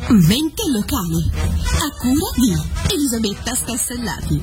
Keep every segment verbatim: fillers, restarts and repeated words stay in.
Mente locale, a cura di Elisabetta Stassellati.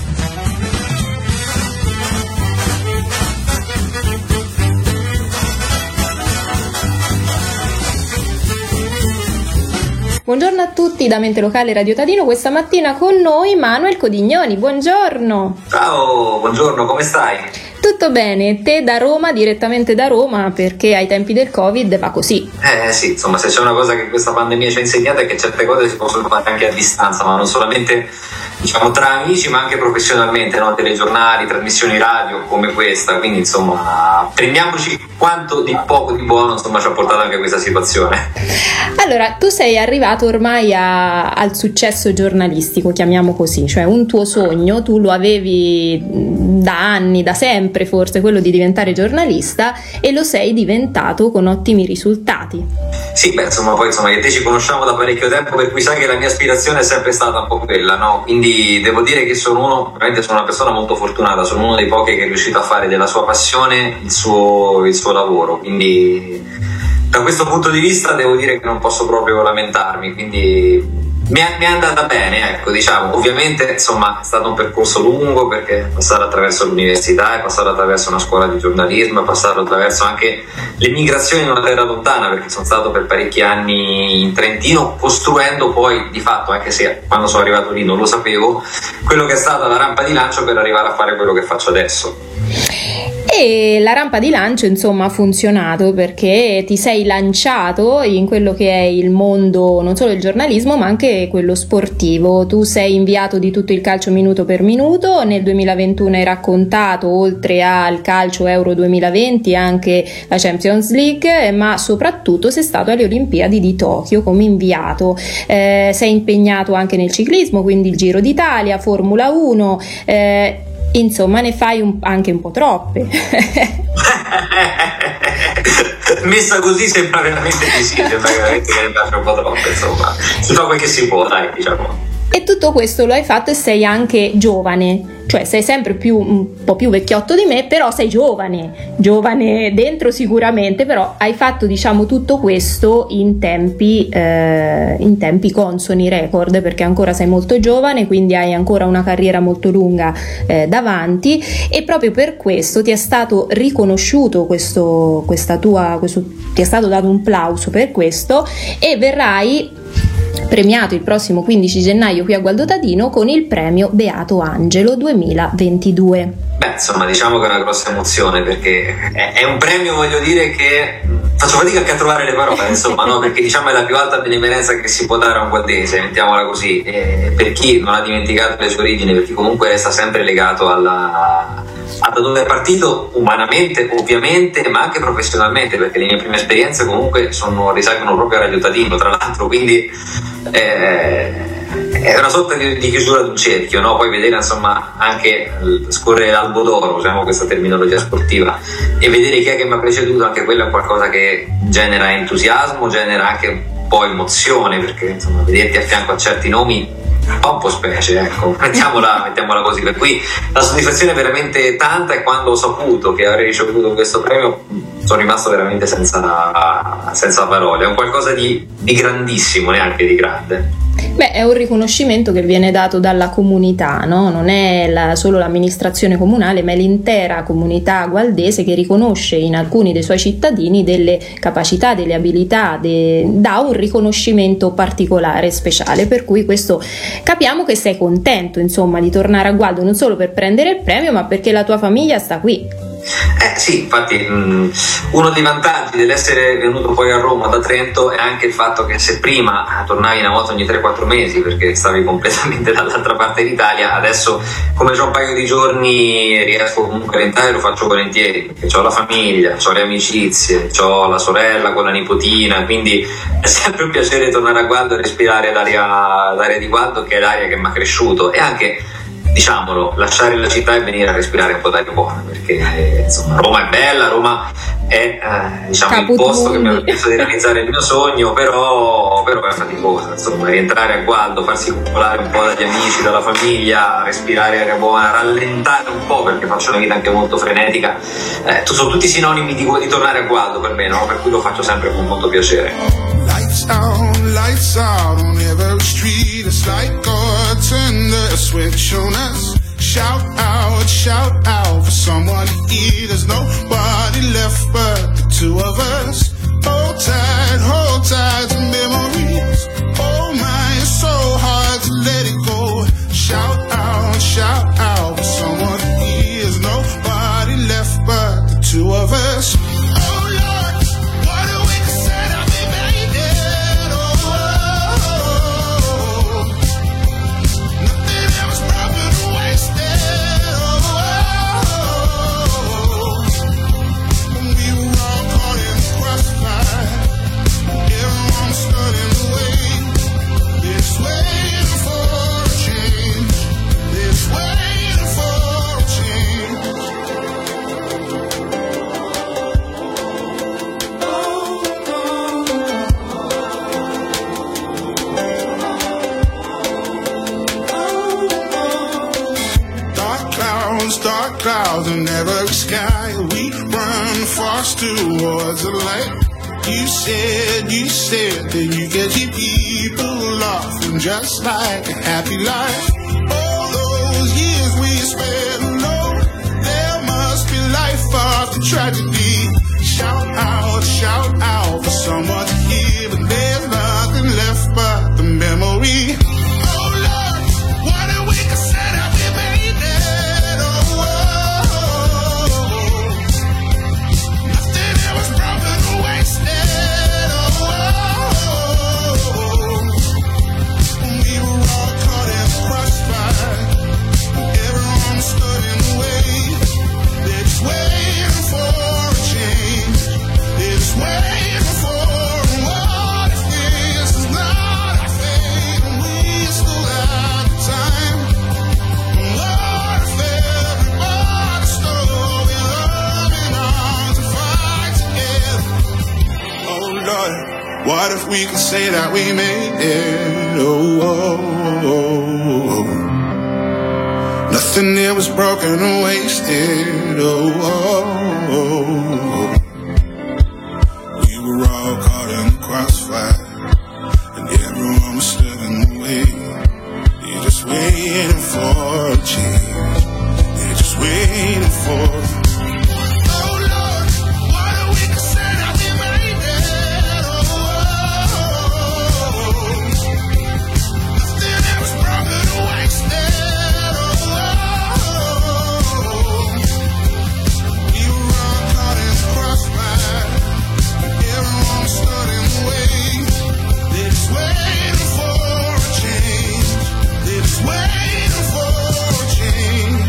Buongiorno a tutti da Mente Locale Radio Tadino, questa mattina con noi Manuel Codignoni, buongiorno. Ciao, buongiorno, come stai? Tutto bene, te da Roma, direttamente da Roma, perché ai tempi del Covid va così. Eh sì, insomma, se c'è una cosa che questa pandemia ci ha insegnato è che certe cose si possono fare anche a distanza, ma non solamente diciamo tra amici, ma anche professionalmente, no? Telegiornali, trasmissioni radio come questa, quindi insomma prendiamoci quanto di poco di buono insomma ci ha portato anche questa situazione. Allora, tu sei arrivato ormai a, al successo giornalistico, chiamiamo così, cioè un tuo sogno, tu lo avevi da anni, da sempre forse, quello di diventare giornalista, e lo sei diventato con ottimi risultati. Sì, beh, insomma, poi insomma, io e te ci conosciamo da parecchio tempo, per cui sai che la mia aspirazione è sempre stata un po' quella, no? Quindi devo dire che sono uno, veramente sono una persona molto fortunata, sono uno dei pochi che è riuscito a fare della sua passione il suo, il suo lavoro, quindi da questo punto di vista devo dire che non posso proprio lamentarmi, quindi mi è, mi è andata bene, ecco, diciamo. Ovviamente insomma è stato un percorso lungo, perché passare attraverso l'università, è passare attraverso una scuola di giornalismo, è passare attraverso anche l'emigrazione in una terra lontana, perché sono stato per parecchi anni in Trentino, costruendo poi di fatto, anche se quando sono arrivato lì non lo sapevo, quello che è stata la rampa di lancio per arrivare a fare quello che faccio adesso. E la rampa di lancio insomma ha funzionato, perché ti sei lanciato in quello che è il mondo non solo del giornalismo ma anche quello sportivo. Tu sei inviato di tutto il calcio minuto per minuto, nel duemilaventuno hai raccontato oltre al calcio Euro duemilaventi anche la Champions League, ma soprattutto sei stato alle Olimpiadi di Tokyo come inviato. Eh, sei impegnato anche nel ciclismo, quindi il Giro d'Italia, Formula uno, eh, insomma ne fai un, anche un po' troppe. Messa così sembra veramente di sì, sembra veramente che ne faccia un po' troppo, insomma si fa quel che si può, dai, diciamo. E tutto questo lo hai fatto e sei anche giovane, cioè sei sempre più un po' più vecchiotto di me, però sei giovane, giovane dentro sicuramente, però hai fatto diciamo tutto questo in tempi eh, in tempi consoni, record, perché ancora sei molto giovane, quindi hai ancora una carriera molto lunga eh, davanti, e proprio per questo ti è stato riconosciuto questo questa tua questo, ti è stato dato un plauso per questo, e verrai premiato il prossimo quindici gennaio qui a Gualdo Tadino con il premio Beato Angelo duemilaventidue. Beh, insomma, diciamo che è una grossa emozione, perché è, è un premio, voglio dire, che faccio fatica anche a trovare le parole, insomma, no? Perché diciamo è la più alta benemerenza che si può dare a un gualdese, mettiamola così, e per chi non ha dimenticato le sue origini, perché comunque sta sempre legato alla a da dove è partito umanamente ovviamente, ma anche professionalmente, perché le mie prime esperienze comunque sono, risalgono proprio a Radio Tadino, tra l'altro, quindi eh, è una sorta di, di chiusura di un cerchio, no? Poi vedere insomma anche scorrere l'albo d'oro, usiamo questa terminologia sportiva, e vedere chi è che mi ha preceduto, anche quello è qualcosa che genera entusiasmo, genera anche un po' emozione, perché insomma vederti a fianco a certi nomi fa un po' specie, ecco, mettiamola, mettiamola così. Per cui la soddisfazione è veramente tanta, e quando ho saputo che avrei ricevuto questo premio sono rimasto veramente senza, senza parole. È un qualcosa di, di grandissimo, neanche di grande. Beh, è un riconoscimento che viene dato dalla comunità, no? Non è la, solo l'amministrazione comunale, ma è l'intera comunità gualdese che riconosce in alcuni dei suoi cittadini delle capacità, delle abilità, de, dà un riconoscimento particolare, speciale, per cui questo capiamo che sei contento, insomma, di tornare a Gualdo, non solo per prendere il premio, ma perché la tua famiglia sta qui. Eh sì, infatti mh, uno dei vantaggi dell'essere venuto poi a Roma da Trento è anche il fatto che se prima tornavi una volta ogni tre quattro mesi perché stavi completamente dall'altra parte d'Italia, adesso come c'ho un paio di giorni riesco comunque a rientrare, lo faccio volentieri, perché ho la famiglia, ho le amicizie, ho la sorella con la nipotina, quindi è sempre un piacere tornare a Gualdo e respirare l'aria, l'aria di Gualdo, che è l'aria che mi ha cresciuto, e anche, diciamolo, lasciare la città e venire a respirare un po' d'aria buona, perché eh, insomma Roma è bella, Roma è eh, diciamo il posto che mi ha permesso di realizzare il mio sogno, però, però è faticosa, insomma, rientrare a Gualdo, farsi coccolare un po' dagli amici, dalla famiglia, respirare aria buona, rallentare un po' perché faccio una vita anche molto frenetica, eh, sono tutti sinonimi di, di tornare a Gualdo per me, no? Per cui lo faccio sempre con molto piacere. Lights out, lights out on every street. It's like God turned the switch on us. Shout out, shout out for someone to hear. There's nobody left but the two of us. Hold tight, hold tight to memories. Oh my, it's so hard to let it go. Shout out, shout out for someone to hear. There's nobody left but the two of us. Oh Lord, what a way to set up me, baby. Oh, oh, oh. Nothing ever's broken or wasted. Oh, oh, oh. We were all caught in the crossfire. Everyone stood in the way. It's waiting for a change. It's waiting for a change. Dark clouds, dark clouds in every sky. We run fast towards the light. You said, you said that you get your people laughing just like a happy life. All those years we spent alone, there must be life after tragedy. Shout out, shout out for someone to hear, but there's nothing left but the memory. Oh Lord, what a we could set up, we made it. Oh, oh, oh. Nothing ever broken or wasted. Oh, oh, oh. We were all caught in the crossfire. Everyone stood in the way. They're just waiting for a change. They're just waiting for what if this is not our fate and we still have the time. What if everybody stole with loving arms and fight together? Oh Lord, what if we could say that we made it? Oh, oh, oh, oh. Nothing there was broken or wasted. Oh, oh, oh, oh. We were all caught in the crossfire, and everyone was stood in the way. They're just waiting for a change. They're just waiting for. Oh Lord, what a we could say that we made it. Oh, oh, oh. Nothing that was broken or wasted. Oh, oh, oh. We were all caught in the crossfire. Everyone stood in the way. They're just waiting for a change. They're just waiting for a change.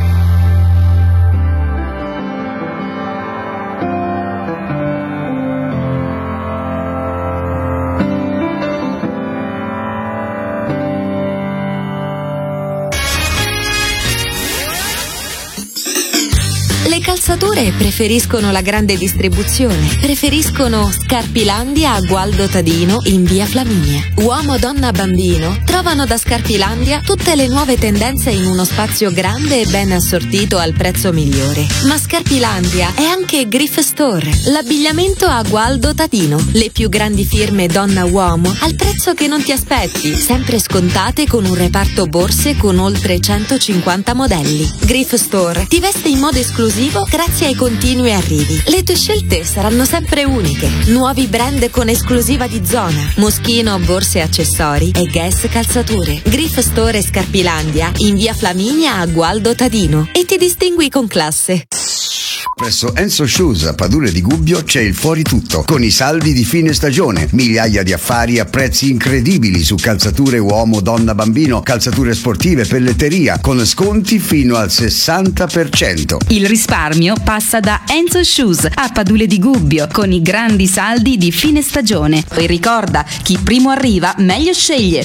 Le calzature preferiscono la grande distribuzione, preferiscono Scarpilandia a Gualdo Tadino in via Flaminia. Uomo, donna, bambino trovano da Scarpilandia tutte le nuove tendenze in uno spazio grande e ben assortito al prezzo migliore. Ma Scarpilandia è anche Griff Store, l'abbigliamento a Gualdo Tadino, le più grandi firme donna-uomo al prezzo che non ti aspetti, sempre scontate con un reparto borse con oltre centocinquanta modelli. Griff Store ti veste in modo esclusivo grazie ai continui arrivi. Le tue scelte saranno sempre uniche. Nuovi brand con esclusiva di zona: Moschino, borse e accessori e Guess calzature. Griff Store e Scarpilandia in via Flaminia a Gualdo Tadino. E ti distingui con classe. Presso Enzo Shoes a Padule di Gubbio c'è il fuori tutto, con i saldi di fine stagione, migliaia di affari a prezzi incredibili su calzature uomo, donna, bambino, calzature sportive, pelletteria, con sconti fino al sessanta per cento. Il risparmio passa da Enzo Shoes a Padule di Gubbio, con i grandi saldi di fine stagione. E ricorda, chi primo arriva meglio sceglie.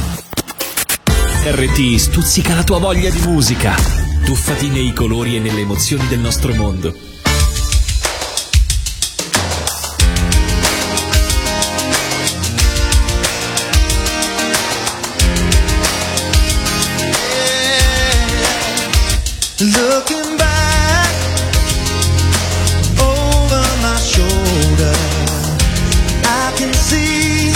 R T stuzzica la tua voglia di musica. Tuffati nei colori e nelle emozioni del nostro mondo. Looking back over my shoulder, I can see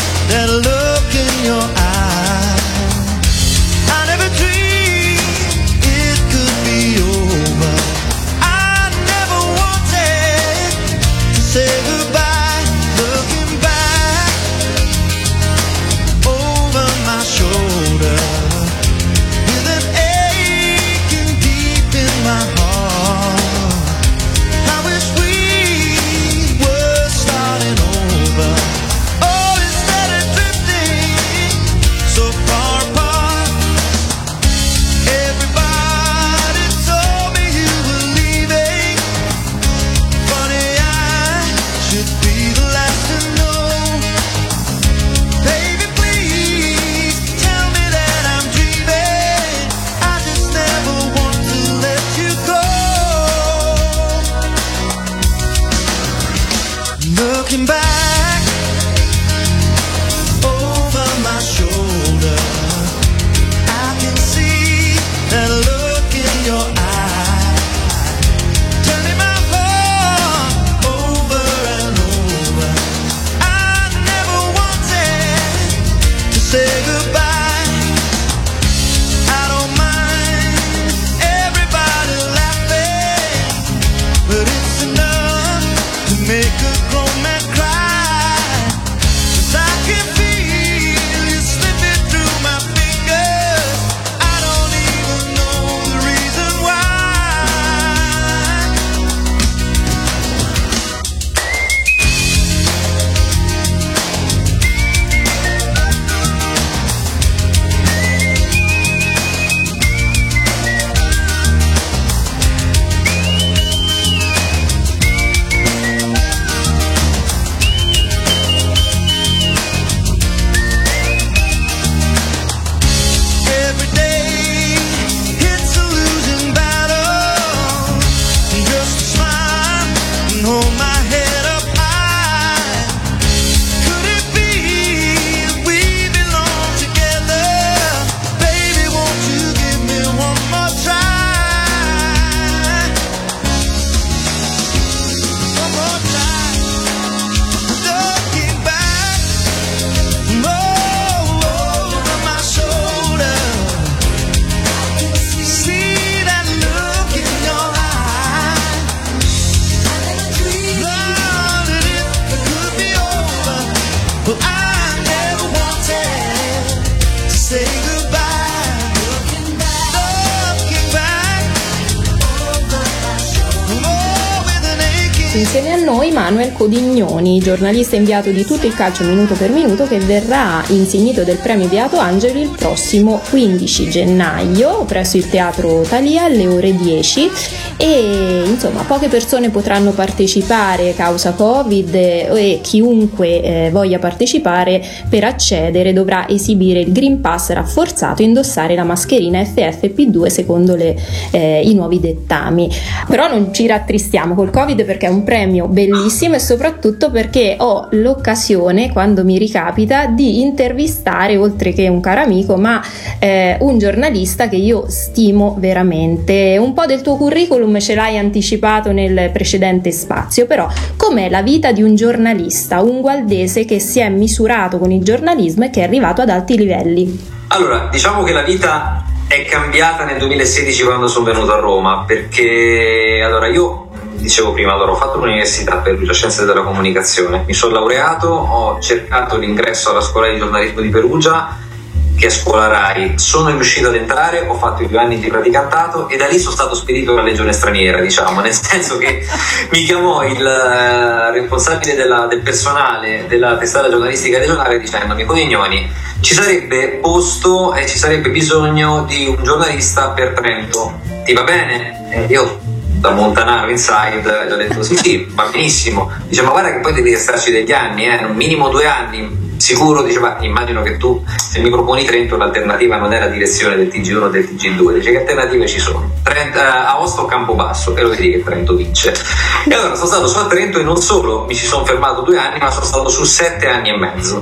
ragazzi insieme a noi Manuel Codignoni, giornalista inviato di Tutto il Calcio Minuto per Minuto, che verrà insignito del premio Beato Angeli il prossimo quindici gennaio presso il Teatro Thalia alle ore dieci, e insomma poche persone potranno partecipare causa Covid, e chiunque eh, voglia partecipare per accedere dovrà esibire il Green Pass rafforzato e indossare la mascherina F F P due secondo le, eh, i nuovi dettami. Però non ci rattristiamo col Covid, perché è un premio bellissimo, e soprattutto perché ho l'occasione, quando mi ricapita, di intervistare, oltre che un caro amico, ma eh, un giornalista che io stimo veramente. Un po' del tuo curriculum ce l'hai anticipato nel precedente spazio, però com'è la vita di un giornalista, un gualdese che si è misurato con il giornalismo e che è arrivato ad alti livelli? Allora, diciamo che la vita è cambiata nel duemilasedici quando sono venuto a Roma, perché allora io dicevo prima, allora ho fatto l'università per le scienze della comunicazione, mi sono laureato, ho cercato l'ingresso alla scuola di giornalismo di Perugia, che è scuola Rai, sono riuscito ad entrare, ho fatto i due anni di praticantato e da lì sono stato spedito alla legione straniera, diciamo, nel senso che mi chiamò il uh, responsabile della, del personale della testata giornalistica regionale dicendomi: Codignoni, ci sarebbe posto e ci sarebbe bisogno di un giornalista per Trento, ti va bene? E io da Montanaro Inside gli ho detto sì sì, va benissimo. Dice: ma guarda che poi devi restarci degli anni, eh, un minimo due anni sicuro. Diceva: immagino che tu, se mi proponi Trento, l'alternativa non è la direzione del T G uno o del T G due. Dice: che alternative ci sono? Trent, uh, Aosta o Campobasso? E lo vedi che Trento vince. E allora sono stato su a Trento, e non solo mi ci sono fermato due anni, ma sono stato su sette anni e mezzo,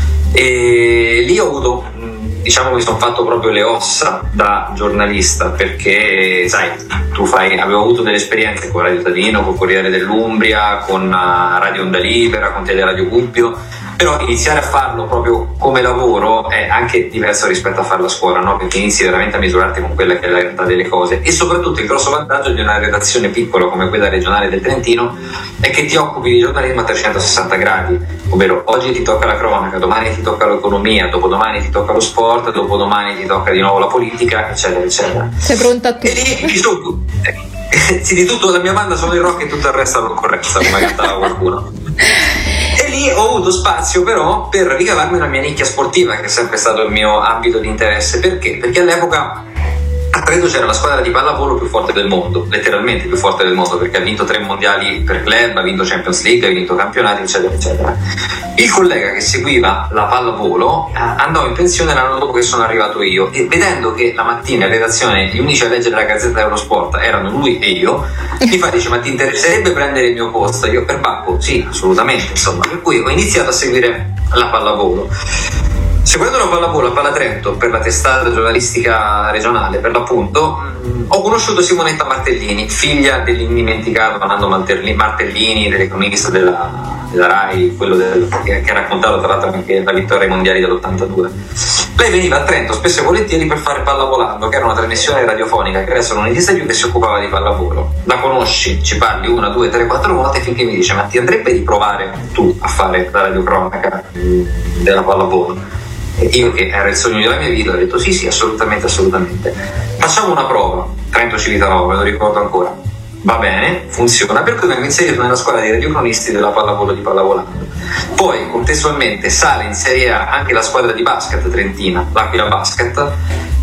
e lì ho avuto, diciamo che mi sono fatto proprio le ossa da giornalista, perché sai, tu fai, avevo avuto delle esperienze con Radio Tadino, con Corriere dell'Umbria, con Radio Onda Libera, con Teleradio Gubbio, però iniziare a farlo proprio come lavoro è anche diverso rispetto a farlo a scuola, no? Perché inizi veramente a misurarti con quella che è la realtà delle cose, e soprattutto il grosso vantaggio di una redazione piccola come quella regionale del Trentino è che ti occupi di giornalismo a trecentosessanta gradi, ovvero oggi ti tocca la cronaca, domani ti tocca l'economia, dopodomani ti tocca lo sport, dopodomani ti tocca di nuovo la politica, eccetera eccetera. Sei pronta a tutto? E lì di tutto, sì, di tutto, la mia banda sono i rock e tutto il resto all'occorrenza, come cantava qualcuno. E lì ho avuto spazio però per ricavarmi una mia nicchia sportiva, che è sempre stato il mio ambito di interesse. Perché? Perché all'epoca a Trento c'era la squadra di pallavolo più forte del mondo, letteralmente più forte del mondo, perché ha vinto tre mondiali per club, ha vinto Champions League, ha vinto campionati, eccetera eccetera. Il collega che seguiva la pallavolo eh, andò in pensione l'anno dopo che sono arrivato io, e vedendo che la mattina in redazione gli unici a leggere la Gazzetta dello Sport erano lui e io, mi fa, dice: ma ti interesserebbe prendere il mio posto? Io per Bacco sì, assolutamente, insomma. Per cui ho iniziato a seguire la pallavolo. Seguendo la pallavolo a Palatrento per la testata giornalistica regionale, per l'appunto, mh, ho conosciuto Simonetta Martellini, figlia dell'indimenticato Nando Martellini, telecronista della, della Rai, quello del, che, che ha raccontato tra l'altro anche la vittoria ai mondiali dell'ottantadue. Lei veniva a Trento spesso e volentieri per fare Pallavolando, che era una trasmissione radiofonica che adesso non esiste più, che si occupava di pallavolo. La conosci, ci parli una, due, tre, quattro volte, finché mi dice: ma ti andrebbe di provare tu a fare la radiocronaca della pallavolo? E io, che era il sogno della mia vita, ho detto sì sì, assolutamente, assolutamente. Facciamo una prova, Trento Civitanova, me lo ricordo ancora. Va bene, funziona, per cui vengo inserito nella squadra dei radiocronisti della pallavolo di Pallavolando. Poi contestualmente sale in Serie A anche la squadra di basket trentina, l'Aquila Basket.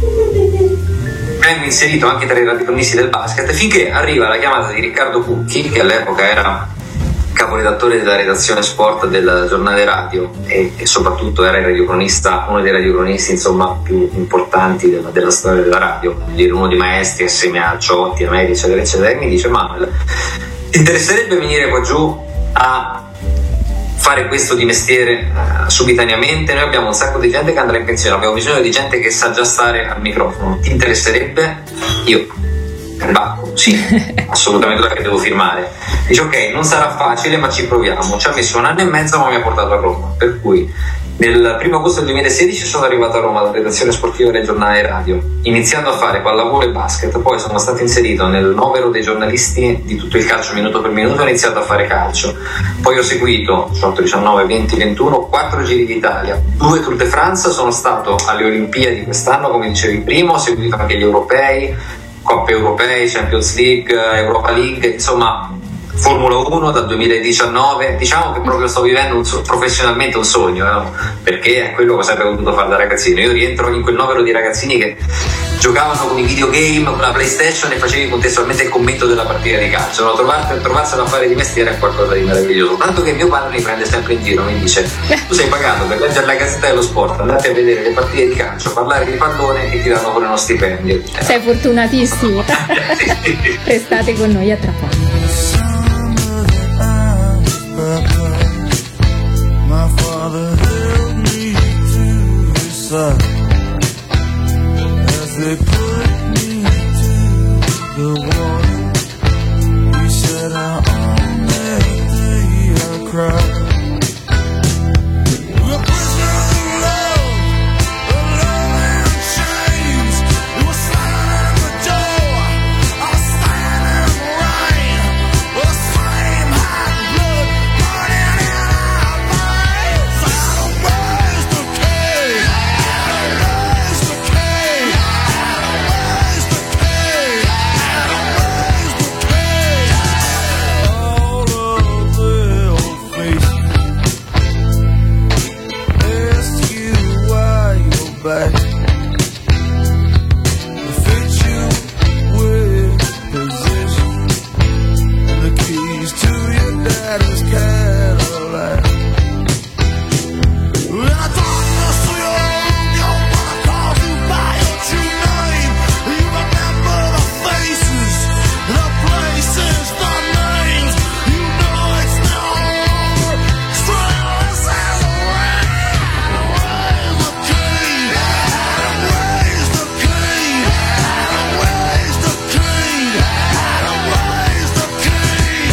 Vengo inserito anche tra i radiocronisti del basket, finché arriva la chiamata di Riccardo Cucchi, che all'epoca era caporedattore della redazione sport del giornale radio, e, e soprattutto era il radiocronista, uno dei radiocronisti insomma più importanti della, della storia della radio, uno dei maestri assieme a Ciotti, a Meri, eccetera eccetera. E mi dice: Manuel, ti interesserebbe venire qua giù a fare questo di mestiere uh, subitaneamente? Noi abbiamo un sacco di gente che andrà in pensione, abbiamo bisogno di gente che sa già stare al microfono, ti interesserebbe? Io Bacco, sì, assolutamente, ora che devo firmare. Dice: ok, non sarà facile ma ci proviamo. Ci ha messo un anno e mezzo ma mi ha portato a Roma, per cui nel primo agosto del duemilasedici sono arrivato a Roma alla redazione sportiva del giornale radio, iniziando a fare pallavolo e basket. Poi sono stato inserito nel novero dei giornalisti di Tutto il Calcio Minuto per Minuto, ho iniziato a fare calcio. Poi ho seguito diciotto, diciannove, venti, ventuno, quattro Giri d'Italia, due Tour de France, sono stato alle Olimpiadi quest'anno, come dicevi prima, ho seguito anche gli europei, Coppe Europee, Champions League, Europa League, insomma Formula uno dal duemiladiciannove, diciamo che proprio sto vivendo un so- professionalmente un sogno, eh, perché è quello che ho sempre voluto fare da ragazzino. Io rientro in quel novero di ragazzini che giocavano con i videogame, con la PlayStation e facevi contestualmente il commento della partita di calcio. No? Trovar- trovarselo a fare di mestiere è qualcosa di meraviglioso. Tanto che mio padre mi prende sempre in giro, mi dice: tu sei pagato per leggere la Gazzetta dello Sport, andate a vedere le partite di calcio, parlare di pallone e ti danno pure uno stipendio. Eh. Sei fortunatissimo. Restate con noi, a tra poco. My father held me to his side as they put me to the water. He said, I on that day I cried. We're prisoners of love, of love and chains. We were standing in the door, I was standing in the rain. With the same hot blood burning in our veins. Adam raised the king, Adam raised the king, Adam raised the king, Adam raised the king. All of the old faces ask you why you're back. They fit you with position and the keys to your daddy's Cadillac. In the darkness of your room, your mother calls you by your true name. You remember the faces, the places, the names. You know it's no more. Stress as a rain. Raise the king, raise the king, raise the king, raise the king.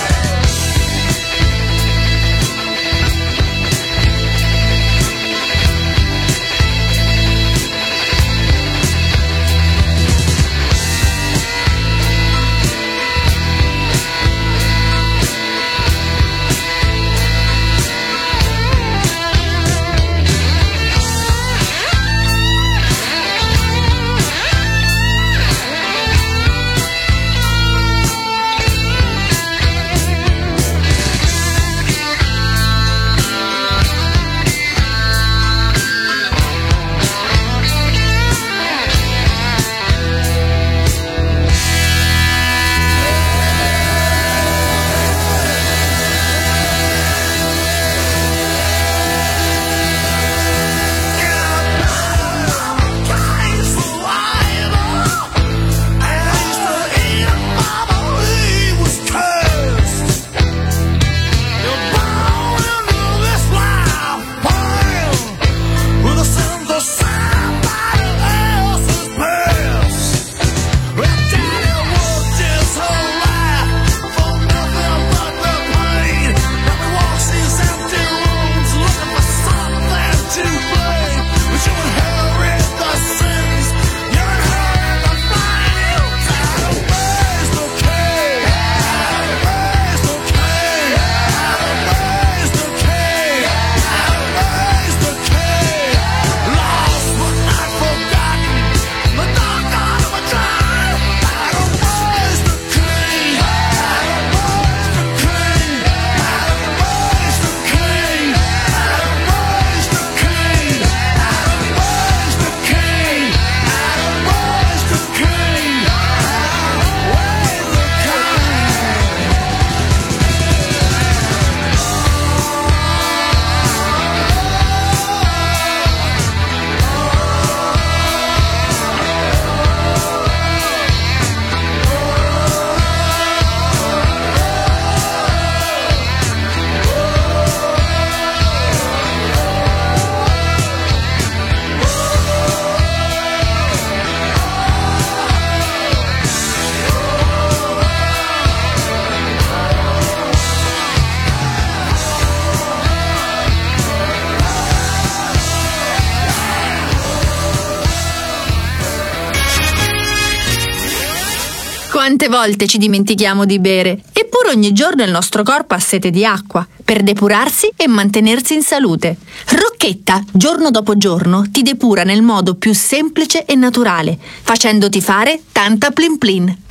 Quante volte ci dimentichiamo di bere, eppure ogni giorno il nostro corpo ha sete di acqua per depurarsi e mantenersi in salute. Rocchetta, giorno dopo giorno, ti depura nel modo più semplice e naturale, facendoti fare tanta plin plin.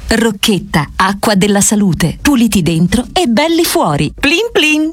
Rocchetta, acqua della salute. Puliti dentro e belli fuori. Plin plin.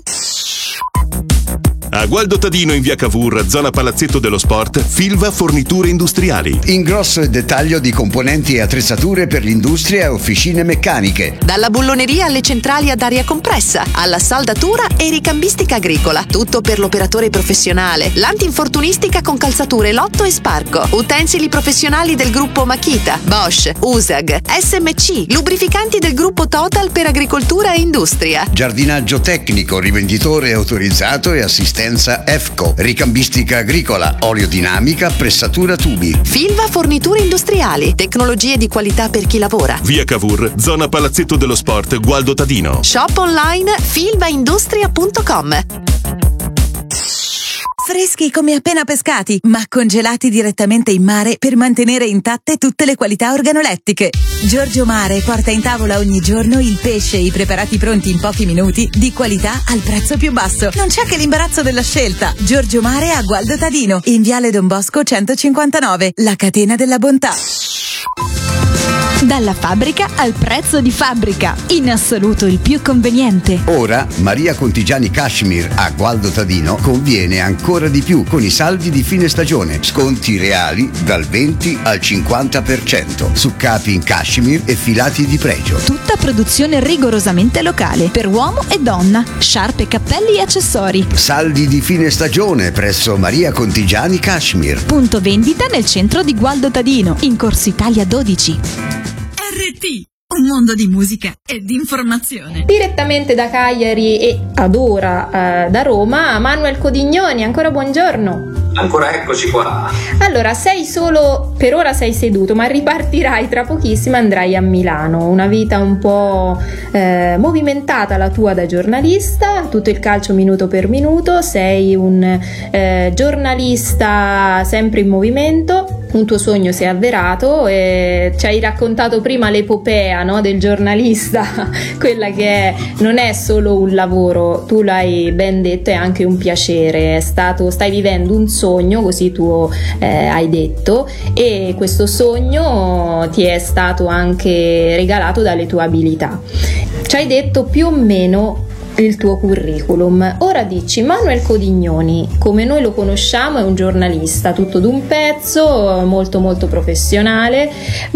A Gualdo Tadino in via Cavour, zona Palazzetto dello Sport, Filva Forniture Industriali. Ingrosso e dettaglio di componenti e attrezzature per l'industria e officine meccaniche. Dalla bulloneria alle centrali ad aria compressa, alla saldatura e ricambistica agricola. Tutto per l'operatore professionale. L'antinfortunistica con calzature Lotto e Sparco. Utensili professionali del gruppo Makita, Bosch, U S A G, S M C. Lubrificanti del gruppo Total per agricoltura e industria. Giardinaggio tecnico, rivenditore autorizzato e assistenza E F C O. Ricambistica agricola, oleodinamica, pressatura tubi. Filva Forniture Industriali. Tecnologie di qualità per chi lavora. Via Cavour, zona Palazzetto dello Sport, Gualdo Tadino. Shop online filvaindustria punto com. Freschi come appena pescati, ma congelati direttamente in mare per mantenere intatte tutte le qualità organolettiche. Giorgio Mare porta in tavola ogni giorno il pesce e i preparati pronti in pochi minuti, di qualità al prezzo più basso. Non c'è che l'imbarazzo della scelta. Giorgio Mare a Gualdo Tadino, in Viale Don Bosco centocinquantanove, la catena della bontà. Dalla fabbrica al prezzo di fabbrica, in assoluto il più conveniente. Ora Maria Contigiani Cashmere a Gualdo Tadino conviene ancora di più con i saldi di fine stagione. Sconti reali dal venti al cinquanta per cento su capi in cashmere e filati di pregio. Tutta produzione rigorosamente locale per uomo e donna, sciarpe, cappelli e accessori. Saldi di fine stagione presso Maria Contigiani Cashmere. Punto vendita nel centro di Gualdo Tadino, in Corso Italia dodici. R T, un mondo di musica e di informazione. Direttamente da Cagliari e ad ora eh, da Roma, Manuel Codignoni, ancora buongiorno. Ancora eccoci qua. Allora, sei solo, per ora sei seduto, ma ripartirai tra pochissimo, andrai a Milano. Una vita un po' eh, movimentata la tua da giornalista, tutto il calcio minuto per minuto, sei un eh, giornalista sempre in movimento. Un tuo sogno si è avverato e ci hai raccontato prima l'epopea, no, del giornalista, quella che è, non è solo un lavoro, tu l'hai ben detto, è anche un piacere, è stato, stai vivendo un sogno, così tu eh, hai detto, e questo sogno ti è stato anche regalato dalle tue abilità. Ci hai detto più o meno il tuo curriculum. Ora dici: Manuel Codignoni, come noi lo conosciamo, è un giornalista tutto d'un pezzo, molto molto professionale,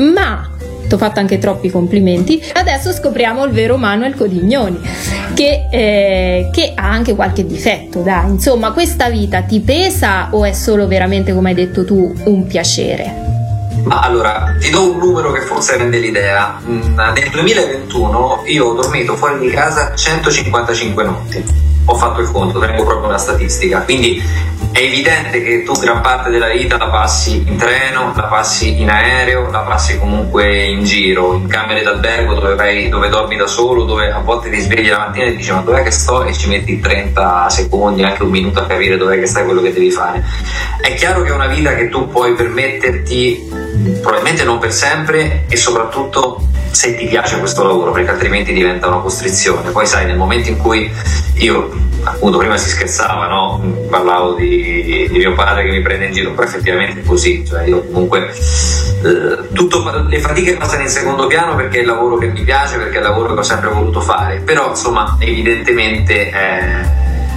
ma ti ho fatto anche troppi complimenti. Adesso scopriamo il vero Manuel Codignoni, che, eh, che ha anche qualche difetto, dai. Insomma, questa vita ti pesa o è solo veramente, come hai detto tu, un piacere? Ma allora, ti do un numero che forse rende l'idea. Nel duemilaventuno io ho dormito fuori di casa centocinquantacinque notti. Ho fatto il conto, tengo proprio una statistica. Quindi è evidente che tu gran parte della vita la passi in treno, la passi in aereo, la passi comunque in giro, in camere d'albergo dove, vai, dove dormi da solo, dove a volte ti svegli la mattina e dici ma dov'è che sto, e ci metti trenta secondi, anche un minuto a capire dov'è che stai, quello che devi fare. È chiaro che è una vita che tu puoi permetterti, probabilmente non per sempre, e soprattutto se ti piace questo lavoro, perché altrimenti diventa una costrizione. Poi sai, nel momento in cui io, appunto, prima si scherzava, no? Parlavo di, di mio padre che mi prende in giro, però effettivamente è così, cioè io comunque eh, tutto, le fatiche passano in secondo piano perché è il lavoro che mi piace, perché è il lavoro che ho sempre voluto fare, però insomma evidentemente è,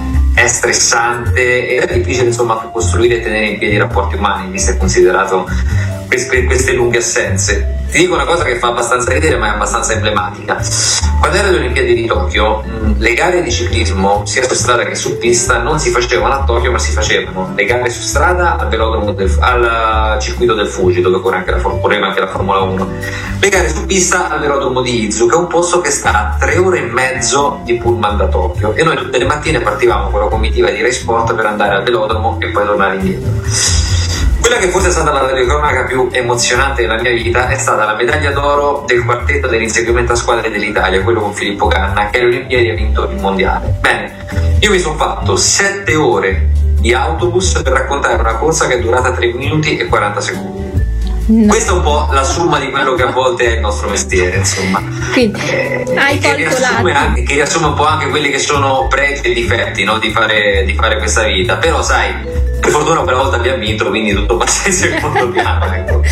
è stressante ed è difficile insomma costruire e tenere in piedi i rapporti umani, visto e considerato queste, queste lunghe assenze. Ti dico una cosa che fa abbastanza ridere, ma è abbastanza emblematica. Quando ero alle Olimpiadi di Tokyo, mh, le gare di ciclismo, sia su strada che su pista, non si facevano a Tokyo, ma si facevano le gare su strada al velodromo del, al circuito del Fuji, dove corre anche la, correva anche la Formula uno. Le gare su pista al velodromo di Izu, che è un posto che sta a tre ore e mezzo di pullman da Tokyo. E noi tutte le mattine partivamo con la comitiva di Rai Sport per andare al velodromo e poi tornare indietro. Quella che forse è stata la telecronaca più emozionante della mia vita è stata la medaglia d'oro del quartetto dell'inseguimento a squadre dell'Italia, quello con Filippo Ganna, che alle Olimpiadi ha vinto il mondiale. Bene, io mi sono fatto sette ore di autobus per raccontare una corsa che è durata tre minuti e quaranta secondi. No. Questa è un po' la somma di quello che a volte è il nostro mestiere, insomma. Quindi, eh, hai che, riassume anche, che riassume un po' anche quelli che sono pregi e difetti, no? di, fare, di fare questa vita. Però sai, per fortuna quella volta abbiamo vinto, quindi tutto passa in secondo piano, ecco.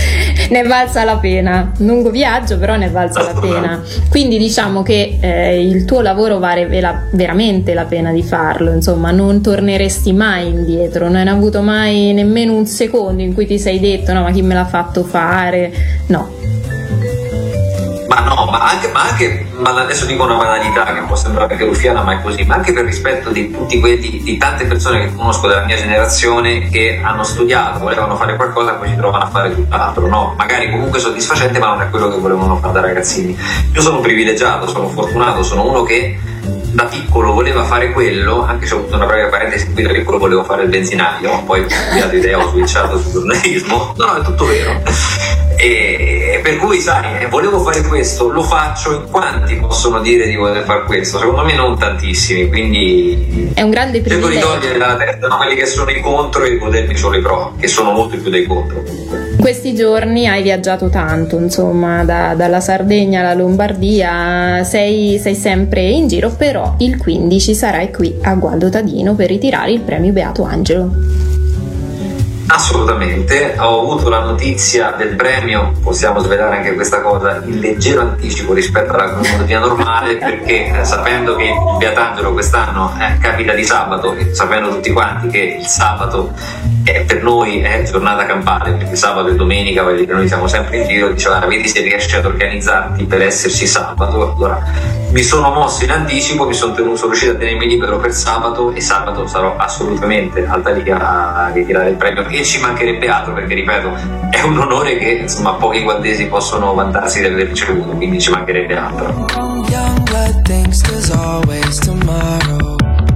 ne valsa la pena. Lungo viaggio, però ne valsa la pena. Quindi diciamo che eh, il tuo lavoro vale vera- veramente la pena di farlo, insomma, non torneresti mai indietro, non hai avuto mai nemmeno un secondo in cui ti sei detto no, ma chi me l'ha fatto fare? No. Ma no, ma anche, ma anche ma adesso dico una banalità che può sembrare anche ruffiana, ma è così, ma anche per rispetto di tutti quelli, di tante persone che conosco della mia generazione che hanno studiato, volevano fare qualcosa e poi si trovano a fare tutt'altro, no? Magari comunque soddisfacente, ma non è quello che volevano fare da ragazzini. Io sono privilegiato, sono fortunato, sono uno che da piccolo voleva fare quello, anche se ho avuto una breve parentesi, qui da piccolo volevo fare il benzinaio, poi ho cambiato idea, ho switchato sul giornalismo. No, no, è tutto vero. E per cui sai, volevo fare questo, lo faccio, in quanti possono dire di voler fare questo? Secondo me non tantissimi, quindi è un grande cerco di privilegio. togliere dalla testa, no? Quelli che sono i contro e di godermi solo i pro, che sono molto più dei contro. In questi giorni hai viaggiato tanto, insomma, da- dalla Sardegna alla Lombardia, sei, sei sempre in giro, però il quindici sarai qui a Gualdo Tadino per ritirare il premio Beato Angelo. Assolutamente, ho avuto la notizia del premio, possiamo svelare anche questa cosa, in leggero anticipo rispetto alla cronologia normale, perché eh, sapendo che il Beatangelo quest'anno eh, capita di sabato e sapendo tutti quanti che il sabato eh, per noi è giornata campale, perché sabato e domenica voglio dire, noi siamo sempre in giro, diceva vedi se riesci ad organizzarti per esserci sabato. Allora mi sono mosso in anticipo, mi sono, tenuto, sono riuscito a tenermi libero per sabato e sabato sarò assolutamente al Talica a ritirare il premio, e ci mancherebbe altro, perché ripeto è un onore che insomma pochi gualdesi possono vantarsi di aver ricevuto, quindi ci mancherebbe altro. Young blood thinks there's always tomorrow.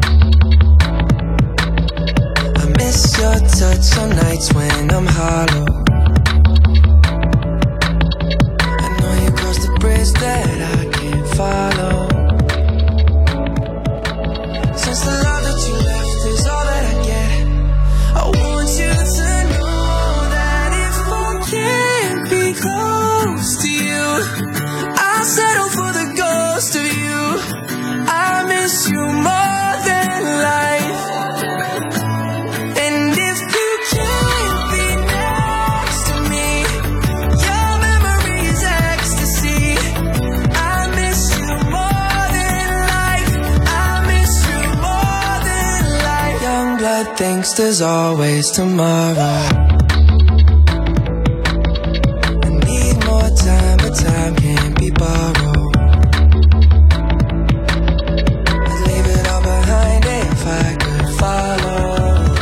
I miss your touch on nights when I'm hollow. I know you crossed the bridge that I can't follow. Since the love that you left is all that I get, I want you to know that if I can't be close to you, I'll settle for the ghost of you. I miss you more than life. And if you can't be next to me, your memory is ecstasy. I miss you more than life. I miss you more than life. Young blood thinks there's always tomorrow. I need more time, but time can't be borrowed. I'd leave it all behind if I could follow.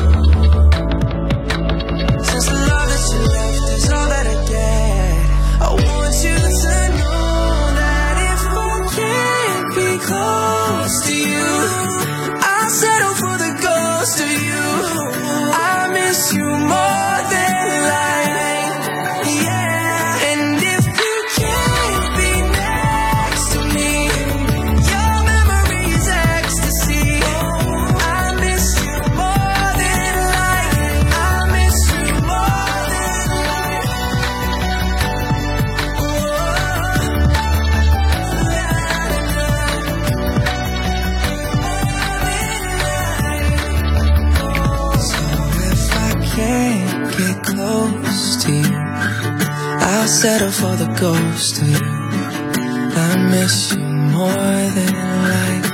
Since the love that you left is all that I get, I want you to know that if I can't be close to you, I'll settle for the ghost of you. I miss you more than life. Yeah. And if you can't be next to me, your memory is ecstasy. I miss you more than life. I miss you more than So if I can't get close to you, I'll settle for the ghost of you. I miss you more than life.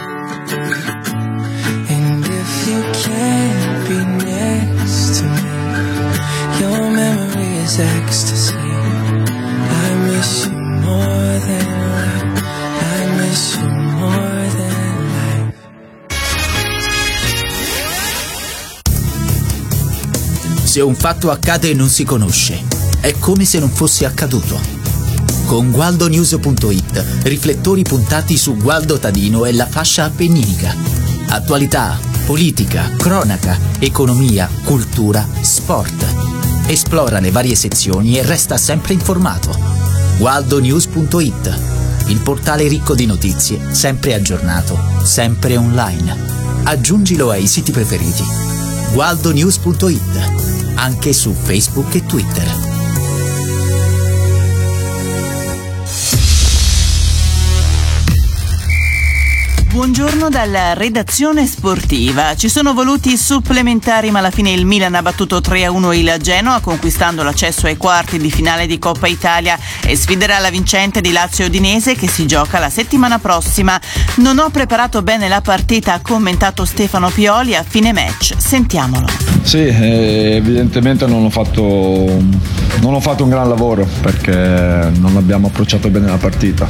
And if you can't be next to me, your memory is ecstasy. I miss you more than life. I miss you more than life. Se un fatto accade e non si conosce, è come se non fosse accaduto. Con gualdonews punto it, riflettori puntati su Gualdo Tadino e la fascia appenninica. Attualità, politica, cronaca, economia, cultura, sport. Esplora le varie sezioni e resta sempre informato. gualdonews punto it, il portale ricco di notizie, sempre aggiornato, sempre online. Aggiungilo ai siti preferiti. gualdonews punto it, anche su Facebook e Twitter. Buongiorno dalla redazione sportiva. Ci sono voluti supplementari, ma alla fine il Milan ha battuto tre a uno il Genoa, conquistando l'accesso ai quarti di finale di Coppa Italia e sfiderà la vincente di Lazio Udinese, che si gioca la settimana prossima. Non ho preparato bene la partita, ha commentato Stefano Pioli a fine match. Sentiamolo. Sì, eh, evidentemente non ho fatto non ho fatto un gran lavoro, perché non abbiamo approcciato bene la partita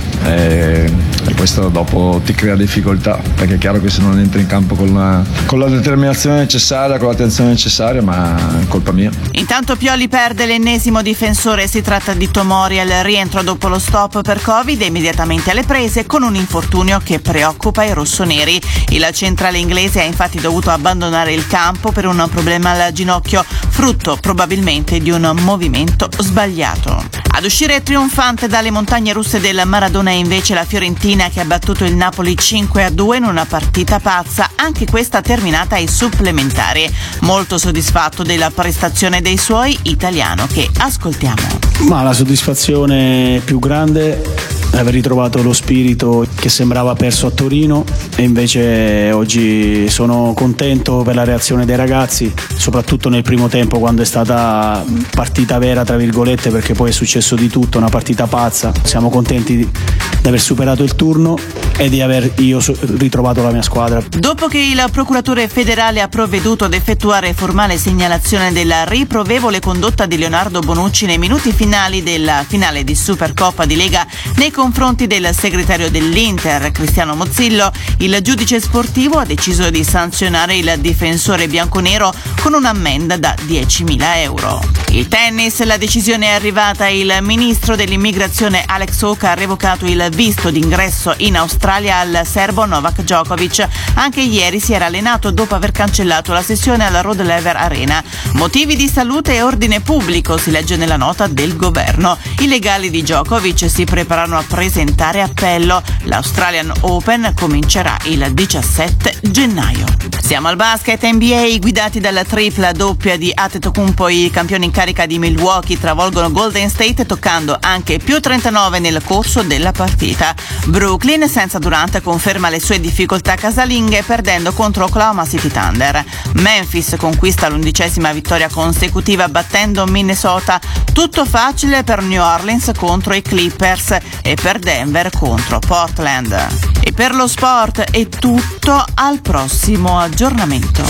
e, e questo dopo ti crea difficoltà, perché è chiaro che se non entri in campo con la, con la determinazione necessaria, con l'attenzione necessaria, ma è colpa mia. Intanto Pioli perde l'ennesimo difensore, si tratta di Tomori al rientro dopo lo stop per Covid e immediatamente alle prese con un infortunio che preoccupa i rossoneri. Il centrale inglese ha infatti dovuto abbandonare il campo per un problema al ginocchio, frutto probabilmente di un movimento sbagliato. Ad uscire trionfante dalle montagne russe del Maradona è invece la Fiorentina, che ha battuto il Napoli cinque a due in una partita pazza, anche questa terminata ai supplementari. Molto soddisfatto della prestazione dei suoi, italiano, che ascoltiamo. Ma la soddisfazione più grande è aver ritrovato lo spirito che sembrava perso a Torino, e invece oggi sono contento per la reazione dei ragazzi, soprattutto nel primo tempo, quando è stata partita vera tra virgolette, perché poi è successo di tutto, una partita pazza. Siamo contenti di, di aver superato il turno e di aver io ritrovato la mia squadra. Dopo che il procuratore federale ha provveduto ad effettuare formale segnalazione della riprovevole condotta di Leonardo Bonucci nei minuti finali della finale di Supercoppa di Lega nei confronti del segretario dell'Inter, Cristiano Mozzillo, il giudice sportivo ha deciso di sanzionare il difensore bianconero con un'ammenda da diecimila euro. Il tennis, la decisione è arrivata. Il ministro dell'immigrazione Alex Oca ha revocato il visto d'ingresso in Australia al serbo Novak Djokovic. Anche ieri si era allenato dopo aver cancellato la sessione alla Rod Laver Arena. Motivi di salute e ordine pubblico, si legge nella nota del governo. I legali di Djokovic si preparano a presentare appello. L'Australian Open comincerà il diciassette gennaio. Siamo al basket N B A, guidati dalla tripla doppia di Antetokounmpo. I campioni in carica di Milwaukee travolgono Golden State, toccando anche più trentanove nel corso della partita. Brooklyn, senza Durant, conferma le sue difficoltà casalinghe, perdendo contro Oklahoma City Thunder. Memphis conquista l'undicesima vittoria consecutiva, battendo Minnesota. Tutto facile per New Orleans contro i Clippers e per Denver contro Portland. E per lo sport è tutto, al prossimo aggiornamento.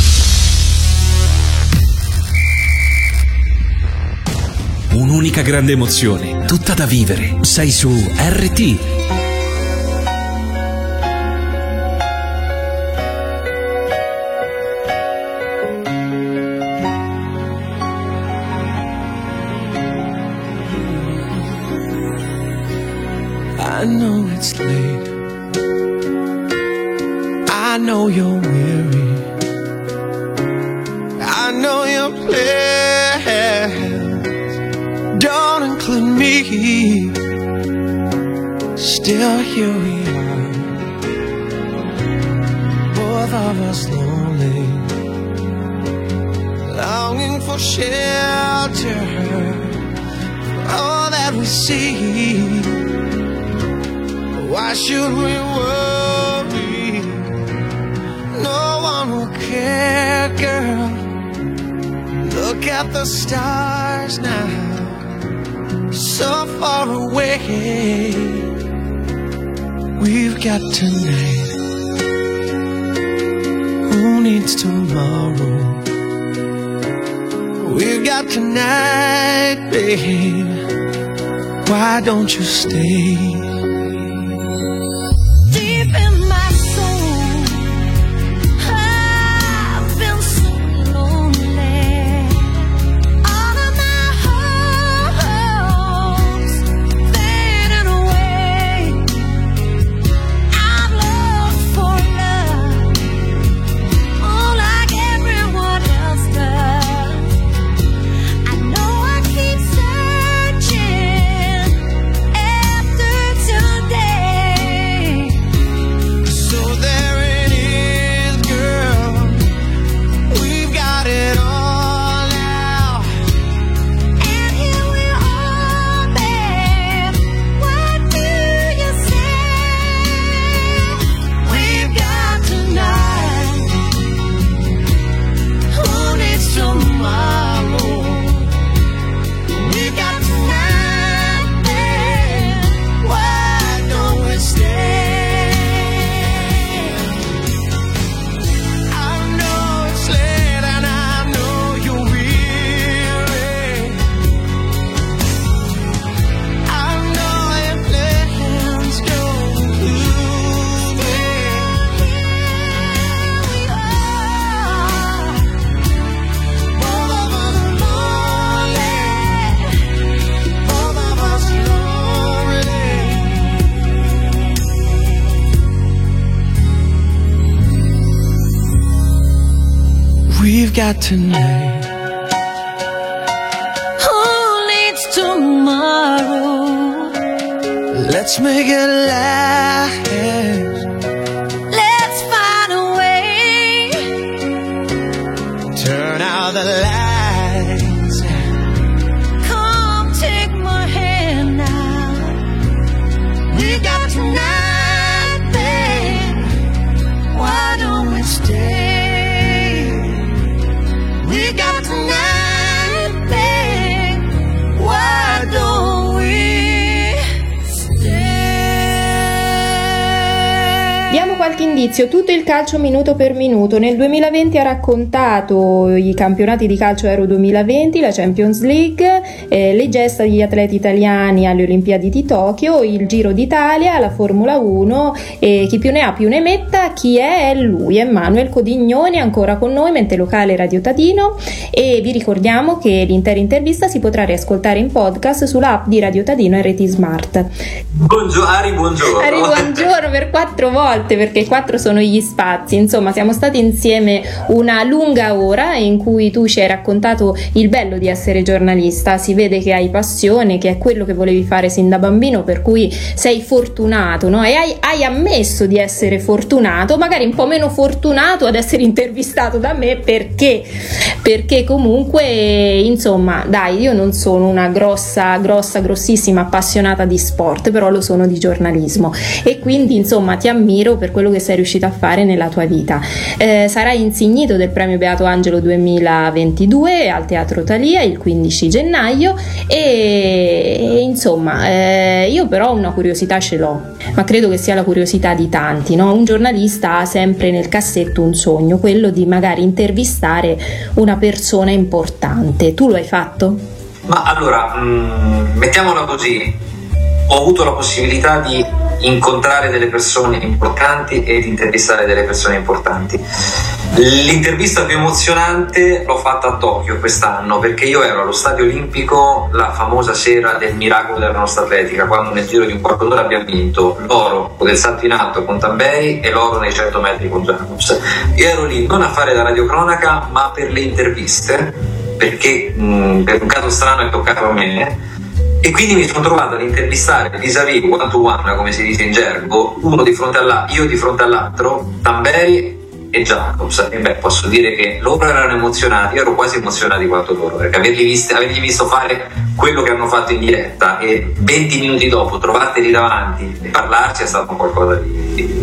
Un'unica grande emozione, tutta da vivere. Sei su R T. I know it's late. I know you're weary. I know your plans don't include me. Still here we are, both of us lonely, longing for shelter, for all that we see. Why should we worry? No one will care, girl. Look at the stars now, so far away. We've got tonight. Who needs tomorrow? We've got tonight, babe. Why don't you stay? Deep in my soul, I've been so lonely. All of my hopes fading away. I've looked for love, oh, like everyone else does. I know I keep searching after we've got tonight. Who needs tomorrow? Let's make it last. Let's find a way. Turn out the lights. Come take my hand now. We got tonight, babe. Why don't we stay? We got tonight, babe. Why don't we stay? Diamo qualche indizio. Tutto il calcio minuto per minuto. Nel duemilaventi ha raccontato i campionati di calcio Euro duemilaventi, la Champions League, eh, le gesta degli atleti italiani alle Olimpiadi di Tokyo, il Giro d'Italia, la Formula uno, e chi più ne ha più ne metta. Chi è? È lui, Emanuel Codignoni, ancora con noi, mente locale Radio Tadino, e vi ricordiamo che l'intera intervista si potrà riascoltare in podcast sull'app di Radio Tadino e reti smart. Buongiorno, Ari, buongiorno. Ari, buongiorno per quattro volte, perché quattro sono gli spazi. Insomma, siamo stati insieme una lunga ora in cui tu ci hai raccontato il bello di essere giornalista. Si vede che hai passione, che è quello che volevi fare sin da bambino, per cui sei fortunato, no? E hai, hai ammesso di essere fortunato, magari un po' meno fortunato ad essere intervistato da me, perché perché comunque, insomma, dai, io non sono una grossa grossa grossissima appassionata di sport, però lo sono di giornalismo, e quindi insomma ti ammiro per quello che sei riuscito a fare nella tua vita. Eh, sarai insignito del premio Beato Angelo duemilaventidue al Teatro Thalia il quindici gennaio, e, e insomma eh, io però una curiosità ce l'ho, ma credo che sia la curiosità di tanti, no? Un giornalista ha sempre nel cassetto un sogno, quello di magari intervistare una persona importante. Tu lo hai fatto? Ma allora, mh, mettiamola così, ho avuto la possibilità di incontrare delle persone importanti e di intervistare delle persone importanti. L'intervista più emozionante l'ho fatta a Tokyo quest'anno, perché io ero allo Stadio Olimpico la famosa sera del miracolo della nostra atletica, quando nel giro di un quarto d'ora abbiamo vinto l'oro del salto in alto con Tamberi e l'oro nei cento metri con Jacobs. Io ero lì non a fare la radiocronaca, ma per le interviste, perché mh, per un caso strano è toccato a me. E quindi mi sono trovato ad intervistare vis-à-vis, one to one, come si dice in gergo, uno di fronte all'altro, io di fronte all'altro, Tamberi e Jacobs. E beh, posso dire che loro erano emozionati, io ero quasi emozionati quanto loro, perché averli visti, averli visto fare quello che hanno fatto in diretta e venti minuti dopo trovarteli davanti e parlarci è stato qualcosa di...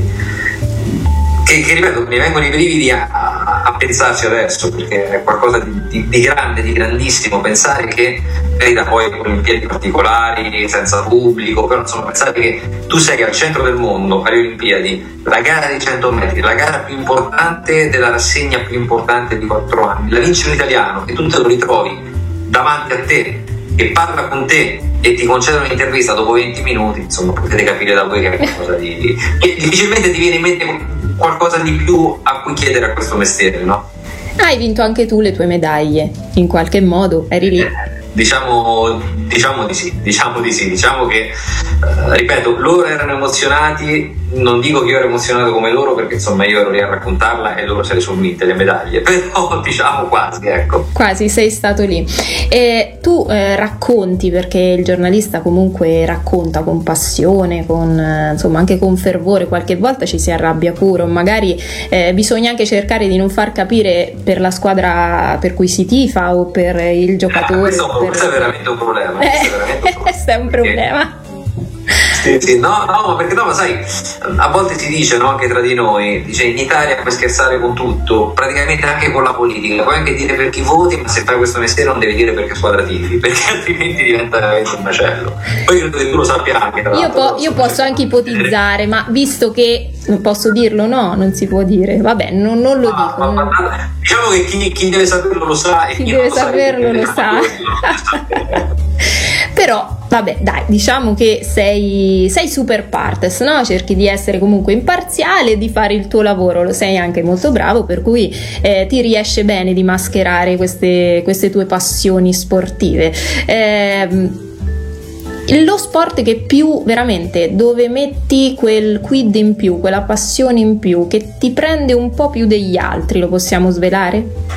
Che, che ripeto, mi vengono i brividi a, a, a pensarci adesso, perché è qualcosa di, di, di grande, di grandissimo. Pensare che da poi Olimpiadi particolari, senza pubblico, però insomma pensare che tu sei al centro del mondo alle Olimpiadi, la gara dei cento metri, la gara più importante della rassegna più importante di quattro anni, la vince un italiano e tu te lo ritrovi davanti a te che parla con te e ti concede un'intervista dopo venti minuti, insomma potete capire da voi che è qualcosa di... che difficilmente ti viene in mente qualcosa di più a cui chiedere a questo mestiere, no? Hai vinto anche tu le tue medaglie, in qualche modo, eri lì. Diciamo, diciamo di sì, diciamo di sì, diciamo che, eh, ripeto, loro erano emozionati, non dico che io ero emozionato come loro, perché insomma io ero lì a raccontarla e loro se le sono vinte le medaglie, però diciamo quasi, ecco. Quasi, sei stato lì. E tu eh, racconti, perché il giornalista comunque racconta con passione, con eh, insomma anche con fervore, qualche volta ci si arrabbia pure, magari eh, bisogna anche cercare di non far capire per la squadra per cui si tifa o per il giocatore. Questo, per... questo è veramente un problema. Eh, questo è veramente un problema. questo è un problema. Sì, sì, no, no, ma perché no, ma sai, a volte si dice, no, anche tra di noi, dice in Italia puoi scherzare con tutto, praticamente anche con la politica, puoi anche dire per chi voti, ma se fai questo mestiere non devi dire perché squadra tifi, perché altrimenti diventa veramente un macello. Poi credo che tu lo sappia anche. Tra io, po- io posso anche ipotizzare, ma visto che non posso dirlo, no, non si può dire, vabbè, non, non lo ah, dico. Ma, ma, ma, diciamo che chi, chi deve saperlo lo sa e chi, chi deve non lo saperlo lo sa. Però vabbè, dai, diciamo che sei, sei super partes, no? Cerchi di essere comunque imparziale, di fare il tuo lavoro, lo sei anche molto bravo, per cui eh, ti riesce bene di mascherare queste, queste tue passioni sportive. Eh, lo sport che più veramente, dove metti quel quid in più, quella passione in più, che ti prende un po' più degli altri, lo possiamo svelare?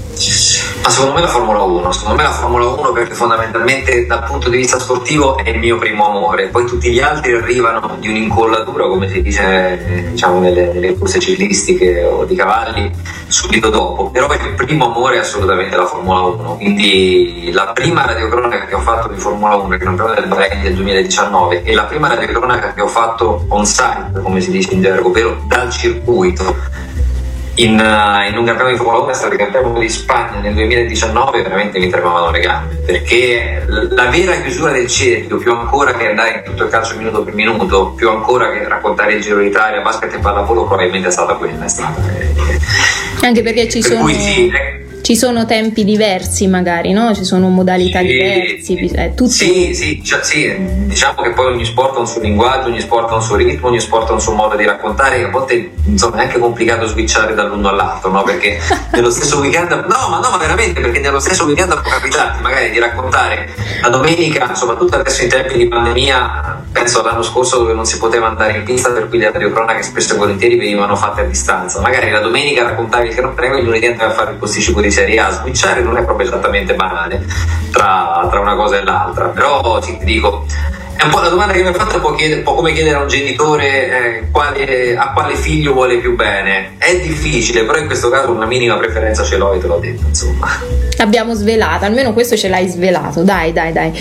Ma secondo me la Formula uno, secondo me la Formula uno perché fondamentalmente dal punto di vista sportivo è il mio primo amore, poi tutti gli altri arrivano di un'incollatura, come si dice eh, diciamo nelle, nelle corse ciclistiche o di cavalli, subito dopo, però il primo amore è assolutamente la Formula uno, quindi la prima radiocronaca che ho fatto di Formula uno, che è un del Bahrain del duemiladiciannove, e la prima radiocronaca che ho fatto on site, come si dice in gergo, ovvero dal circuito, In, uh, in un campionato di Formula uno è stato il campionato di Spagna nel duemiladiciannove, veramente mi tremavano le gambe, perché la vera chiusura del cerchio, più ancora che andare in tutto il calcio minuto per minuto, più ancora che raccontare il Giro d'Italia, basket e pallavolo, probabilmente è stata quella, è stata eh, anche perché ci per sono cui sì, eh, ci sono tempi diversi magari, no? Ci sono modalità diversi, è tutto... Sì, sì, cioè, sì, diciamo che poi ogni sport ha un suo linguaggio, ogni sport ha un suo ritmo, ogni sport ha un suo modo di raccontare, a volte insomma è anche complicato switchare dall'uno all'altro, no? Perché nello stesso weekend, no ma no ma veramente, perché nello stesso weekend può capitarti magari di raccontare la domenica, soprattutto adesso in tempi di pandemia, penso all'anno scorso dove non si poteva andare in pista, per cui le radiocronache spesso e volentieri venivano fatte a distanza, magari la domenica raccontavi il Gran Premio e il lunedì andavi a fare il posticipo di Serie A. Switchare non è proprio esattamente banale tra, tra una cosa e l'altra, però sì, ti dico, è un po' la domanda che mi hai fatto, un po', chiede, un po' come chiedere a un genitore eh, quale, a quale figlio vuole più bene. È difficile, però in questo caso una minima preferenza ce l'ho e te l'ho detto, insomma. L'abbiamo svelata, almeno questo ce l'hai svelato, dai dai dai.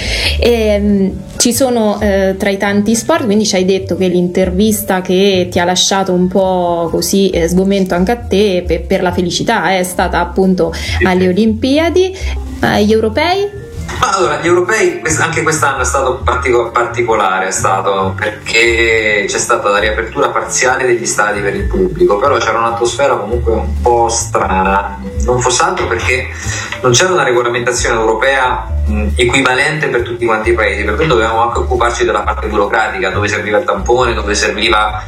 E, ci sono eh, tra i tanti sport, quindi ci hai detto che l'intervista che ti ha lasciato un po' così eh, sgomento anche a te per, per la felicità è stata appunto alle Olimpiadi, agli europei. Ma allora, gli europei anche quest'anno è stato partico- particolare, è stato perché c'è stata la riapertura parziale degli stadi per il pubblico, però c'era un'atmosfera comunque un po' strana, non fosse altro perché non c'era una regolamentazione europea mh, equivalente per tutti quanti i paesi, per cui dovevamo anche occuparci della parte burocratica, dove serviva il tampone, dove serviva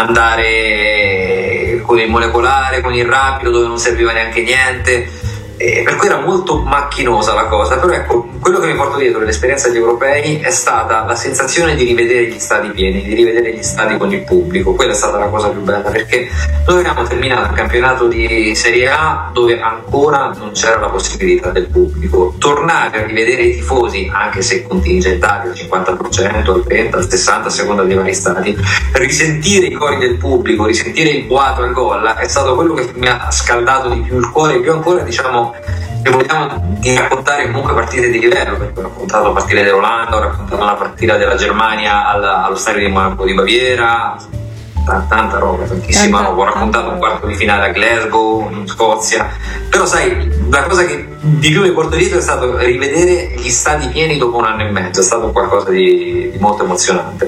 andare con il molecolare, con il rapido, dove non serviva neanche niente. Eh, per cui era molto macchinosa la cosa, però ecco, quello che mi porto dietro dell'esperienza degli europei è stata la sensazione di rivedere gli stadi pieni, di rivedere gli stadi con il pubblico. Quella è stata la cosa più bella, perché noi abbiamo terminato il campionato di Serie A dove ancora non c'era la possibilità del pubblico. Tornare a rivedere i tifosi, anche se contingentati al cinquanta per cento, al trenta, al sessanta, a seconda dei vari stadi, risentire i cori del pubblico, risentire il boato al gol, è stato quello che mi ha scaldato di più il cuore, più ancora diciamo e vogliamo di raccontare comunque partite di livello, perché ho raccontato partite dell'Olanda, ho raccontato la partita della Germania alla, allo stadio di Monaco di Baviera, tanta, tanta roba, tantissima roba, ho raccontato un quarto di finale a Glasgow in Scozia, però sai, la cosa che di più mi porto dietro è stato rivedere gli stadi pieni dopo un anno e mezzo, è stato qualcosa di, di molto emozionante.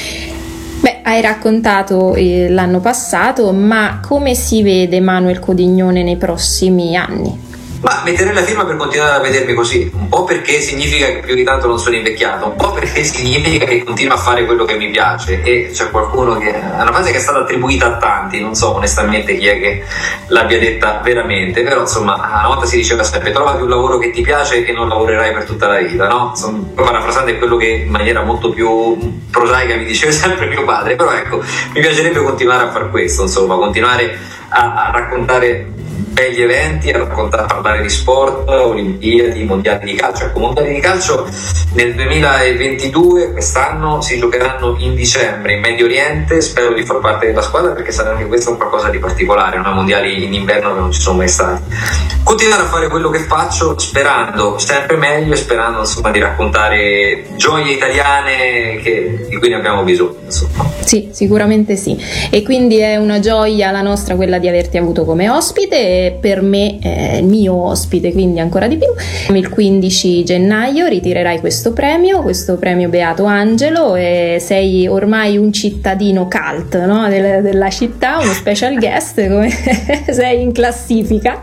Beh, hai raccontato eh, l'anno passato, ma come si vede Manuel Codignone nei prossimi anni? Ma metterei la firma per continuare a vedermi così, un po' perché significa che più di tanto non sono invecchiato, un po' perché significa che continuo a fare quello che mi piace, e c'è qualcuno che è una frase che è stata attribuita a tanti, non so onestamente chi è che l'abbia detta veramente, però insomma una volta si diceva sempre trovati un lavoro che ti piace e non lavorerai per tutta la vita, no? Insomma, parafrasando è quello che in maniera molto più prosaica mi diceva sempre mio padre, però ecco, mi piacerebbe continuare a fare questo, insomma, continuare a, a raccontare begli eventi, a raccontare, a parlare di sport, Olimpiadi, mondiali di calcio. Ecco, mondiali di calcio nel duemilaventidue, quest'anno, si giocheranno in dicembre in Medio Oriente, spero di far parte della squadra perché sarà anche questo un qualcosa di particolare, non mondiali in inverno che non ci sono mai stati. Continuare a fare quello che faccio, sperando sempre meglio e sperando insomma di raccontare gioie italiane che, di cui ne abbiamo bisogno, insomma. Sì, sicuramente sì, e quindi è una gioia la nostra quella di averti avuto come ospite, e per me è il mio ospite, quindi ancora di più. Il quindici gennaio ritirerai questo premio, questo premio Beato Angelo, e sei ormai un cittadino cult, no? Del, della città, uno special guest, come sei in classifica,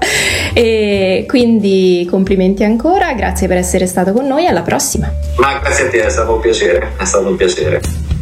e quindi complimenti ancora, grazie per essere stato con noi, alla prossima. Ma grazie a te, è stato un piacere, è stato un piacere.